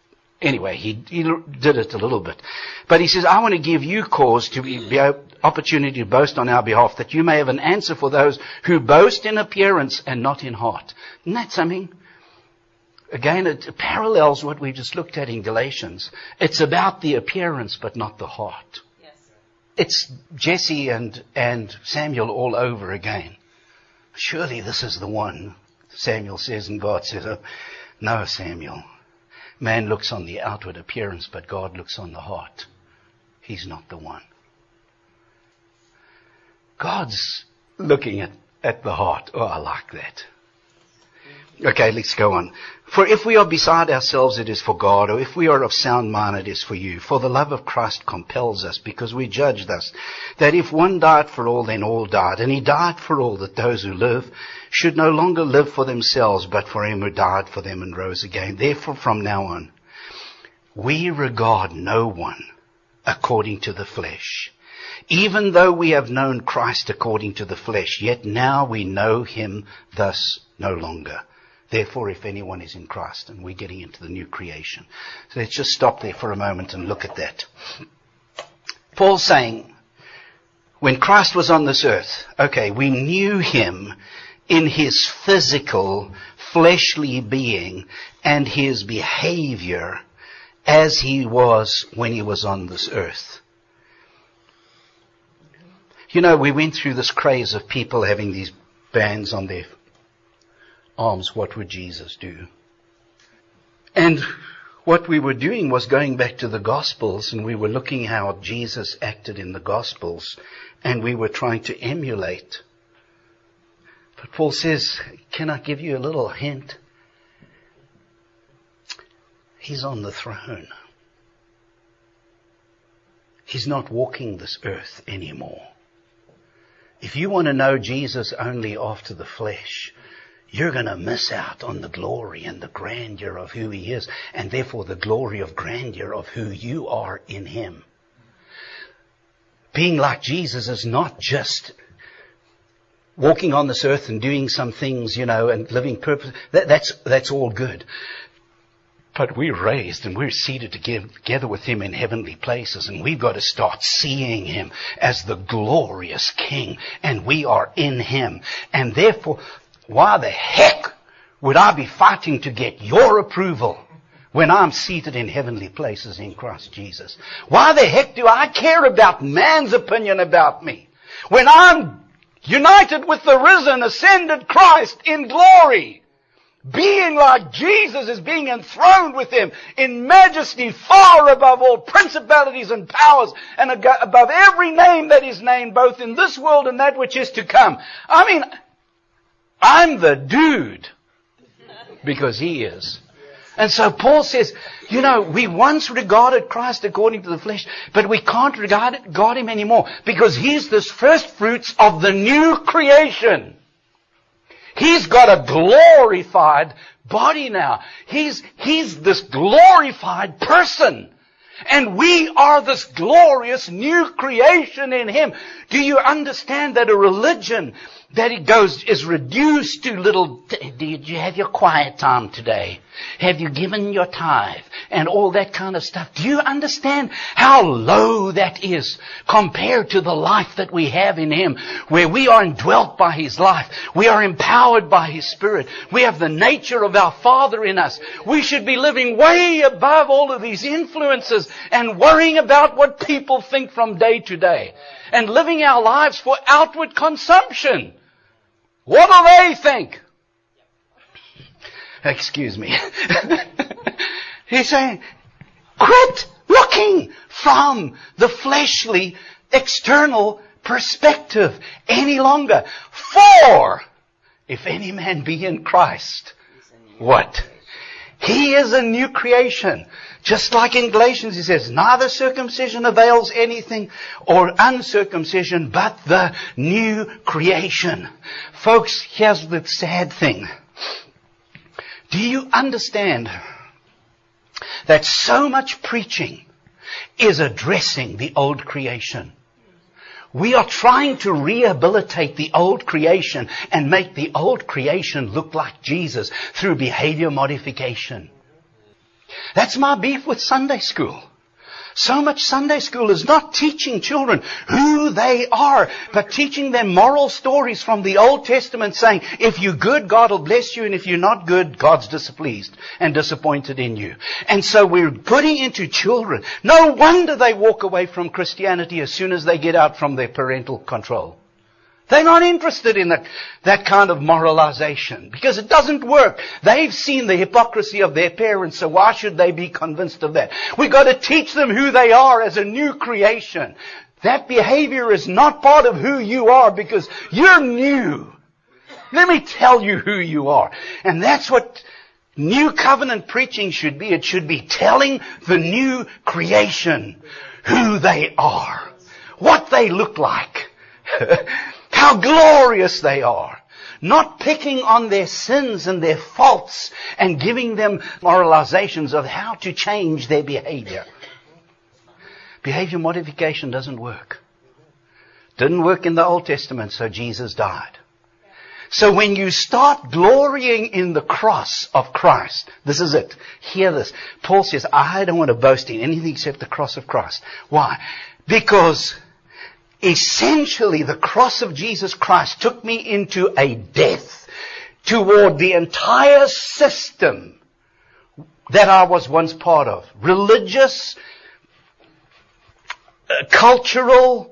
did it a little bit. But he says, I want to give you cause to be opportunity to boast on our behalf, that you may have an answer for those who boast in appearance and not in heart. Isn't that something? Again, it parallels what we just looked at in Galatians. It's about the appearance, but not the heart. Yes. It's Jesse and Samuel all over again. Surely this is the one, Samuel says, and God says, no, Samuel. Man looks on the outward appearance, but God looks on the heart. He's not the one. God's looking at the heart. Oh, I like that. Okay, let's go on. For if we are beside ourselves, it is for God, or if we are of sound mind, it is for you. For the love of Christ compels us, because we judge thus, that if one died for all, then all died. And he died for all, that those who live should no longer live for themselves, but for him who died for them and rose again. Therefore, from now on, we regard no one according to the flesh. Even though we have known Christ according to the flesh, yet now we know him thus no longer. Therefore, if anyone is in Christ, and we're getting into the new creation. So let's just stop there for a moment and look at that. Paul's saying, When Christ was on this earth, okay, we knew him in his physical, fleshly being and his behavior as he was when he was on this earth. You know, we went through this craze of people having these bands on their arms. What would Jesus do? And what we were doing was going back to the Gospels, and we were looking how Jesus acted in the Gospels, and we were trying to emulate. But Paul says, can I give you a little hint? He's on the throne. He's not walking this earth anymore. If you want to know Jesus only after the flesh, you're going to miss out on the glory and the grandeur of who he is, and therefore the glory of grandeur of who you are in him. Being like Jesus is not just walking on this earth and doing some things, and living purpose. That's all good. But we're raised and we're seated together with him in heavenly places, and we've got to start seeing him as the glorious King, and we are in him. And therefore, why the heck would I be fighting to get your approval when I'm seated in heavenly places in Christ Jesus? Why the heck do I care about man's opinion about me when I'm united with the risen, ascended Christ in glory? Being like Jesus is being enthroned with him in majesty far above all principalities and powers and above every name that is named, both in this world and that which is to come. I mean, I'm the dude because he is. And so Paul says, we once regarded Christ according to the flesh, but we can't regard him anymore because he's this first fruits of the new creation. He's got a glorified body now. He's this glorified person. And we are this glorious new creation in him. Do you understand that a religion that is reduced to little, did you have your quiet time today? Have you given your tithe? And all that kind of stuff. Do you understand how low that is compared to the life that we have in him, where we are indwelt by his life? We are empowered by his Spirit. We have the nature of our Father in us. We should be living way above all of these influences and worrying about what people think from day to day, and living our lives for outward consumption. What do they think? Excuse me. He's saying, quit looking from the fleshly, external perspective any longer. For if any man be in Christ, what? He is a new creation. Just like in Galatians, he says, neither circumcision avails anything or uncircumcision, but the new creation. Folks, here's the sad thing. Do you understand that so much preaching is addressing the old creation? We are trying to rehabilitate the old creation and make the old creation look like Jesus through behavior modification. That's my beef with Sunday school. So much Sunday school is not teaching children who they are, but teaching them moral stories from the Old Testament saying, if you're good, God will bless you, and if you're not good, God's displeased and disappointed in you. And so we're putting into children, no wonder they walk away from Christianity as soon as they get out from their parental control. They're not interested in that kind of moralization because it doesn't work. They've seen the hypocrisy of their parents, so why should they be convinced of that? We've got to teach them who they are as a new creation. That behavior is not part of who you are because you're new. Let me tell you who you are. And that's what new covenant preaching should be. It should be telling the new creation who they are, what they look like. How glorious they are. Not picking on their sins and their faults and giving them moralizations of how to change their behavior. Behavior modification doesn't work. Didn't work in the Old Testament, so Jesus died. So when you start glorying in the cross of Christ, this is it. Hear this. Paul says, I don't want to boast in anything except the cross of Christ. Why? Because Essentially, the cross of Jesus Christ took me into a death toward the entire system that I was once part of. Religious, cultural,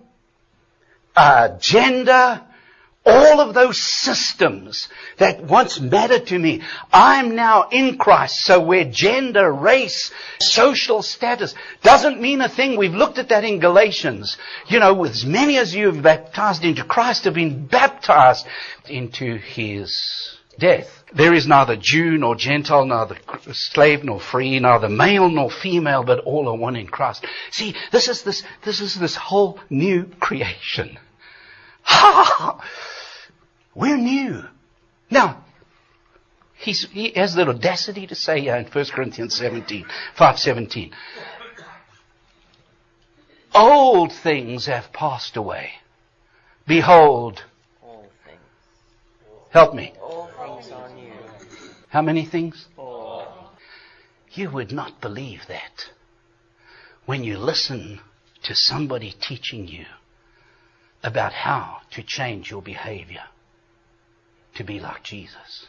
gender, all of those systems that once mattered to me. I'm now in Christ. So where gender, race, social status doesn't mean a thing. We've looked at that in Galatians. You know, as many as you have baptized into Christ have been baptized into His death. There is neither Jew nor Gentile, neither slave nor free, neither male nor female, but all are one in Christ. See, this is this whole new creation. We're new. Now, he has the audacity to say in 1 Corinthians 5:17, old things have passed away. Behold, All things. help me. All things are new. How many things? All. You would not believe that when you listen to somebody teaching you about how to change your behavior to be like Jesus.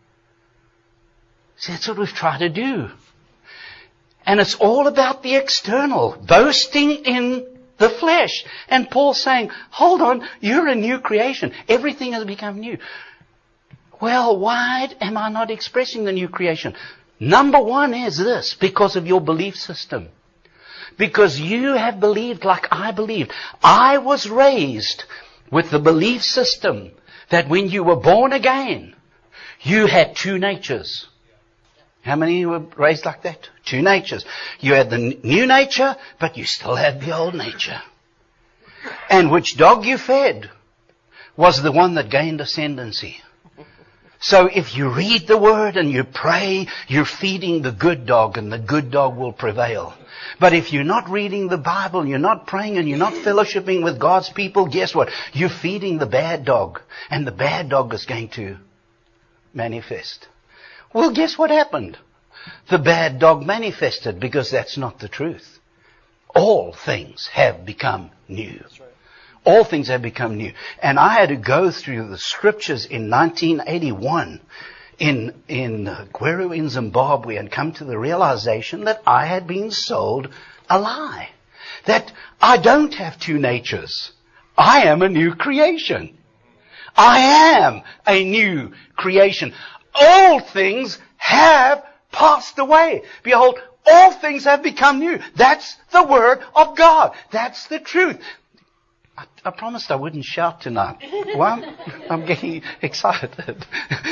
See, that's what we've tried to do. And it's all about the external, boasting in the flesh. And Paul's saying, hold on, you're a new creation. Everything has become new. Well, why am I not expressing the new creation? Number one is this, because of your belief system. Because you have believed like I believed. I was raised with the belief system that when you were born again, you had two natures. How many were raised like that? Two natures. You had the new nature, but you still had the old nature. And which dog you fed was the one that gained ascendancy. So if you read the Word and you pray, you're feeding the good dog, and the good dog will prevail. But if you're not reading the Bible, you're not praying, and you're not fellowshipping with God's people, guess what? You're feeding the bad dog, and the bad dog is going to manifest. Well, guess what happened? The bad dog manifested, because that's not the truth. All things have become new. All things have become new. And I had to go through the scriptures in 1981 in Gweru in Zimbabwe and come to the realization that I had been sold a lie. That I don't have two natures. I am a new creation. I am a new creation. All things have passed away. Behold, all things have become new. That's the Word of God. That's the truth. I promised I wouldn't shout tonight. Well, I'm getting excited.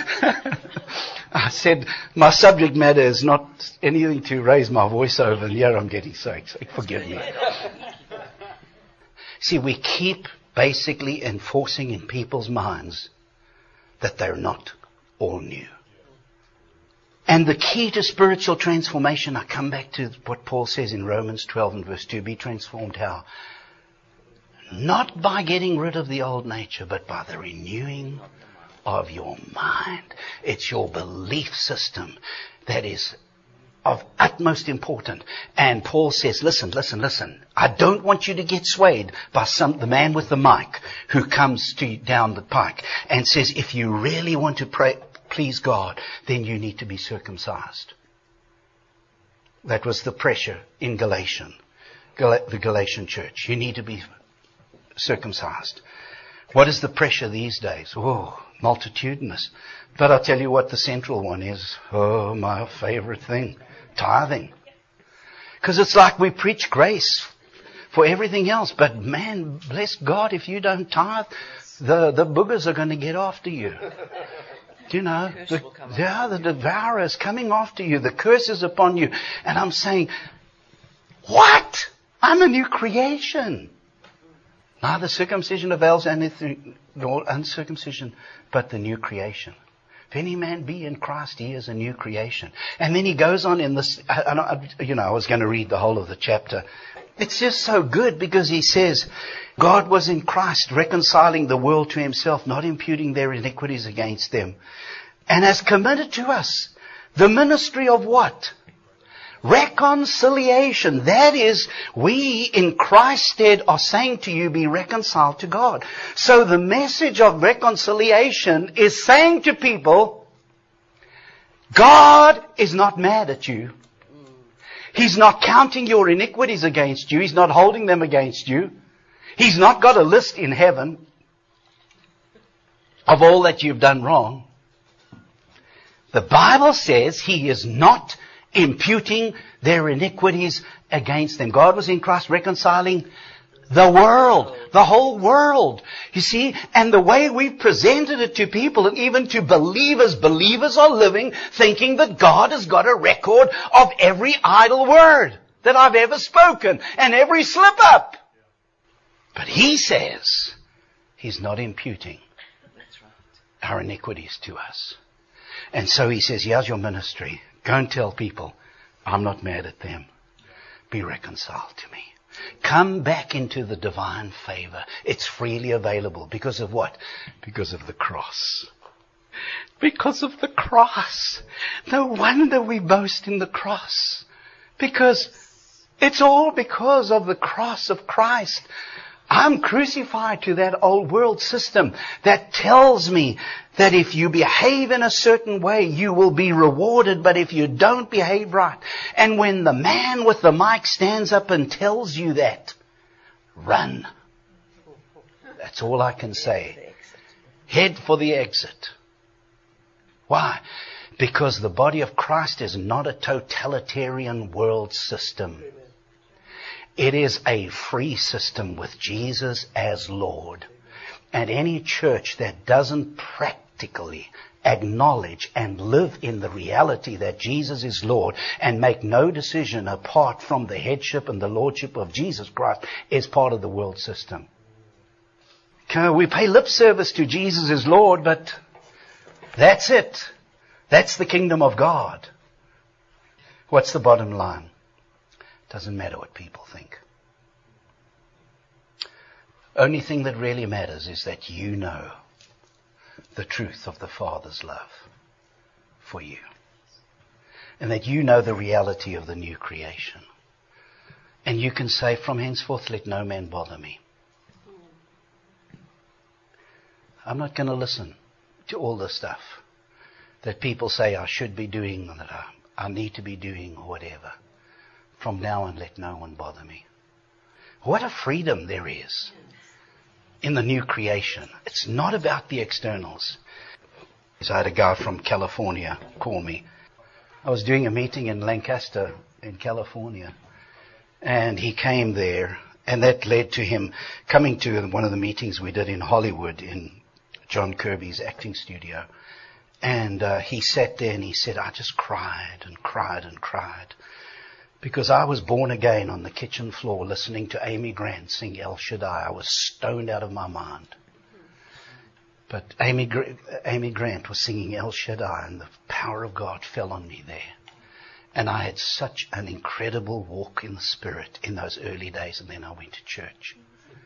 I said my subject matter is not anything to raise my voice over, and here I'm getting so excited. Forgive me. See, we keep basically enforcing in people's minds that they're not all new. And the key to spiritual transformation, I come back to what Paul says in Romans 12 and verse 2, be transformed how? Not by getting rid of the old nature, but by the renewing of your mind. It's your belief system that is of utmost importance. And Paul says, listen. I don't want you to get swayed by the man with the mic who comes to you down the pike and says, if you really want to please God, then you need to be circumcised. That was the pressure in the Galatian church. You need to be circumcised. What is the pressure these days? Oh, multitudinous. But I'll tell you what the central one is. Oh, my favorite thing. Tithing. Because it's like we preach grace for everything else. But man, bless God, if you don't tithe, the boogers are going to get after you. Do you know? The devourer is coming after you. The curse is upon you. And I'm saying, what? I'm a new creation. Neither circumcision avails anything, nor uncircumcision, but the new creation. If any man be in Christ, he is a new creation. And then he goes on in this, I was going to read the whole of the chapter. It's just so good because he says, God was in Christ reconciling the world to himself, not imputing their iniquities against them. And has committed to us the ministry of what? Reconciliation. That is, we in Christ's stead are saying to you, be reconciled to God. So the message of reconciliation is saying to people, God is not mad at you. He's not counting your iniquities against you. He's not holding them against you. He's not got a list in heaven of all that you've done wrong. The Bible says He is not imputing their iniquities against them. God was in Christ reconciling the world, the whole world. You see, and the way we've presented it to people and even to believers are living thinking that God has got a record of every idle word that I've ever spoken and every slip up. But He says He's not imputing our iniquities to us. And so He says, here's your ministry. Go and tell people, I'm not mad at them. Be reconciled to me. Come back into the divine favor. It's freely available. Because of what? Because of the cross. Because of the cross. No wonder we boast in the cross. Because it's all because of the cross of Christ. I'm crucified to that old world system that tells me that if you behave in a certain way, you will be rewarded, but if you don't behave right. And when the man with the mic stands up and tells you that, run. That's all I can say. Head for the exit. Why? Because the body of Christ is not a totalitarian world system. It is a free system with Jesus as Lord. And any church that doesn't practically acknowledge and live in the reality that Jesus is Lord and make no decision apart from the headship and the lordship of Jesus Christ is part of the world system. We pay lip service to Jesus as Lord, but that's it. That's the kingdom of God. What's the bottom line? Doesn't matter what people think. Only thing that really matters is that you know the truth of the Father's love for you. And that you know the reality of the new creation. And you can say, from henceforth let no man bother me. I'm not going to listen to all the stuff that people say I should be doing, or that I need to be doing, or whatever. From now on, let no one bother me. What a freedom there is in the new creation. It's not about the externals. I had a guy from California call me. I was doing a meeting in Lancaster in California, and he came there, and that led to him coming to one of the meetings we did in Hollywood in John Kirby's acting studio. And he sat there and he said, I just cried and cried and cried. Because I was born again on the kitchen floor listening to Amy Grant sing El Shaddai. I was stoned out of my mind. But Amy Grant was singing El Shaddai, and the power of God fell on me there. And I had such an incredible walk in the Spirit in those early days, and then I went to church.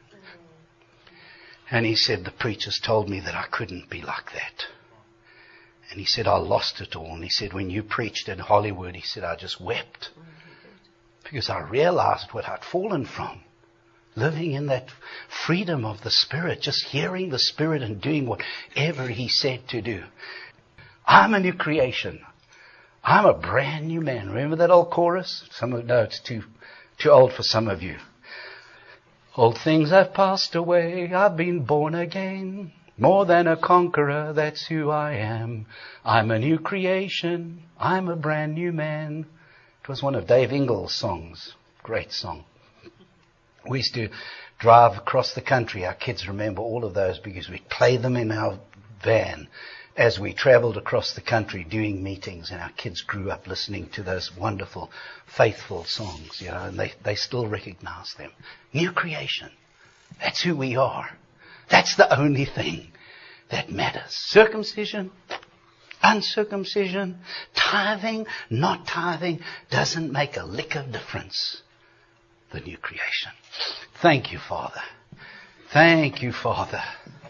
And he said, the preachers told me that I couldn't be like that. And he said, I lost it all. And he said, when you preached in Hollywood, he said, I just wept. Because I realized what I'd fallen from. Living in that freedom of the Spirit. Just hearing the Spirit and doing whatever He said to do. I'm a new creation. I'm a brand new man. Remember that old chorus? No, it's too old for some of you. Old things have passed away. I've been born again. More than a conqueror, that's who I am. I'm a new creation. I'm a brand new man. It was one of Dave Ingles' songs. Great song. We used to drive across the country. Our kids remember all of those because we'd play them in our van as we traveled across the country doing meetings, and our kids grew up listening to those wonderful, faithful songs, and they still recognize them. New creation. That's who we are. That's the only thing that matters. Circumcision, uncircumcision, tithing, not tithing, doesn't make a lick of difference. The new creation. Thank you, Father. Thank you, Father.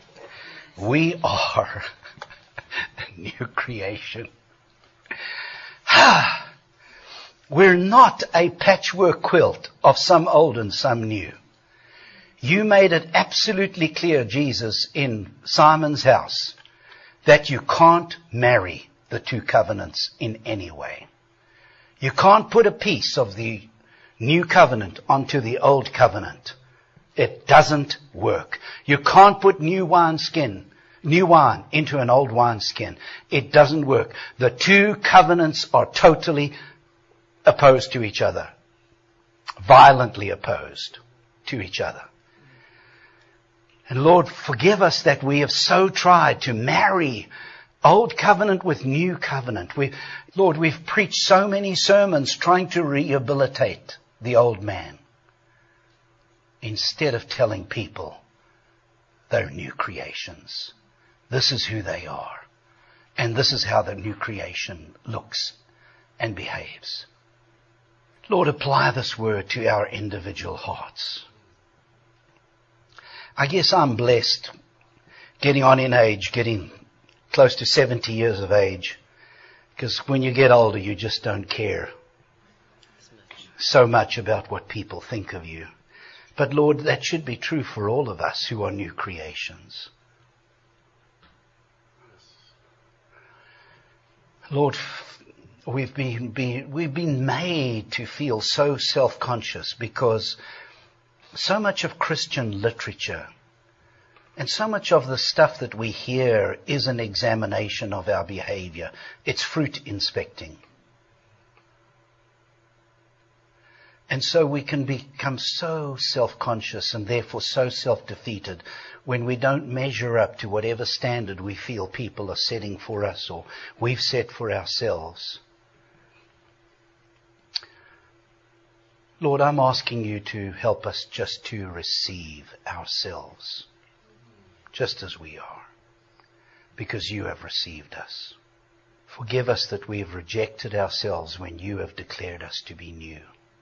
We are a new creation. We're not a patchwork quilt of some old and some new. You made it absolutely clear, Jesus, in Simon's house, that you can't marry the two covenants in any way. You can't put a piece of the new covenant onto the old covenant. It doesn't work. You can't put new wine into an old wineskin. It doesn't work. The two covenants are totally opposed to each other. Violently opposed to each other. And Lord, forgive us that we have so tried to marry old covenant with new covenant. Lord, we've preached so many sermons trying to rehabilitate the old man, instead of telling people they're new creations. This is who they are. And this is how the new creation looks and behaves. Lord, apply this word to our individual hearts. I guess I'm blessed getting on in age, getting close to 70 years of age. Because when you get older, you just don't care so much about what people think of you. But Lord, that should be true for all of us who are new creations. Lord, we've been made to feel so self-conscious because so much of Christian literature and so much of the stuff that we hear is an examination of our behavior. It's fruit inspecting. And so we can become so self-conscious and therefore so self-defeated when we don't measure up to whatever standard we feel people are setting for us or we've set for ourselves. Lord, I'm asking you to help us just to receive ourselves, just as we are, because you have received us. Forgive us that we have rejected ourselves when you have declared us to be new.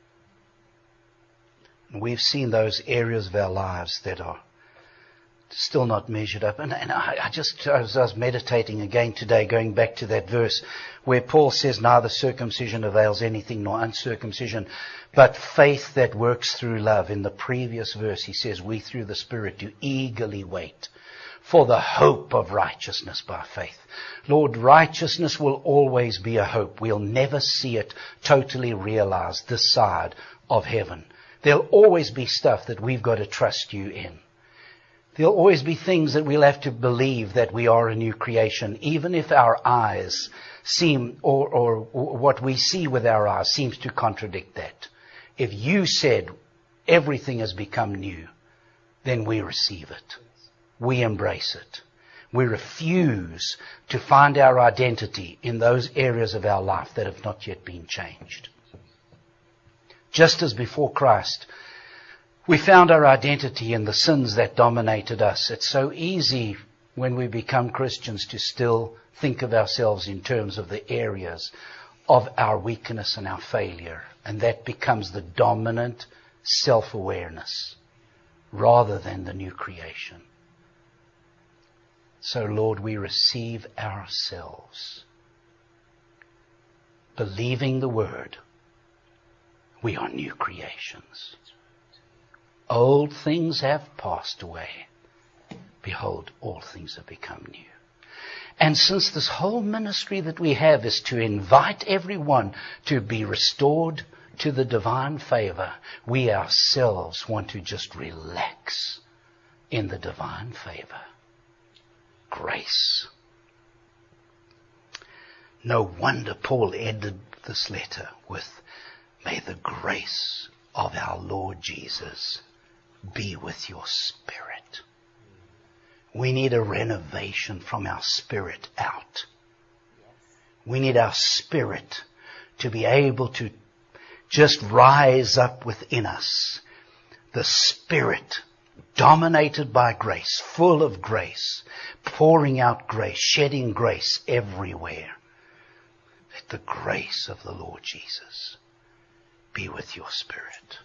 And we've seen those areas of our lives that are still not measured up. And I was meditating again today, going back to that verse where Paul says, neither circumcision avails anything nor uncircumcision, but faith that works through love. In the previous verse, he says, we through the Spirit do eagerly wait for the hope of righteousness by faith. Lord, righteousness will always be a hope. We'll never see it totally realized this side of heaven. There'll always be stuff that we've got to trust you in. There'll always be things that we'll have to believe that we are a new creation, even if our eyes seem, or what we see with our eyes seems to contradict that. If you said everything has become new, then we receive it. We embrace it. We refuse to find our identity in those areas of our life that have not yet been changed. Just as before Christ, we found our identity in the sins that dominated us. It's so easy when we become Christians to still think of ourselves in terms of the areas of our weakness and our failure. And that becomes the dominant self-awareness rather than the new creation. So, Lord, we receive ourselves. Believing the word, we are new creations. Old things have passed away. Behold, all things have become new. And since this whole ministry that we have is to invite everyone to be restored to the divine favor, we ourselves want to just relax in the divine favor. Grace. No wonder Paul ended this letter with, may the grace of our Lord Jesus be with your spirit. We need a renovation from our spirit out. We need our spirit to be able to just rise up within us. The spirit dominated by grace, full of grace, pouring out grace, shedding grace everywhere. Let the grace of the Lord Jesus be with your spirit.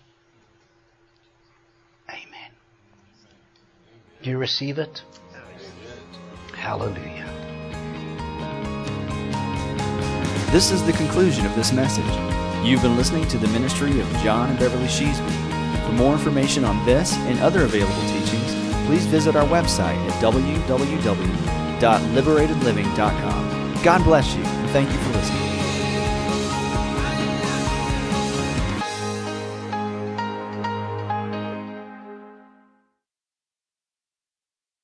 Amen. Do you receive it? Hallelujah. This is the conclusion of this message. You've been listening to the ministry of John and Beverly Sheasby. For more information on this and other available teachings, please visit our website at www.liberatedliving.com. God bless you, and thank you for listening.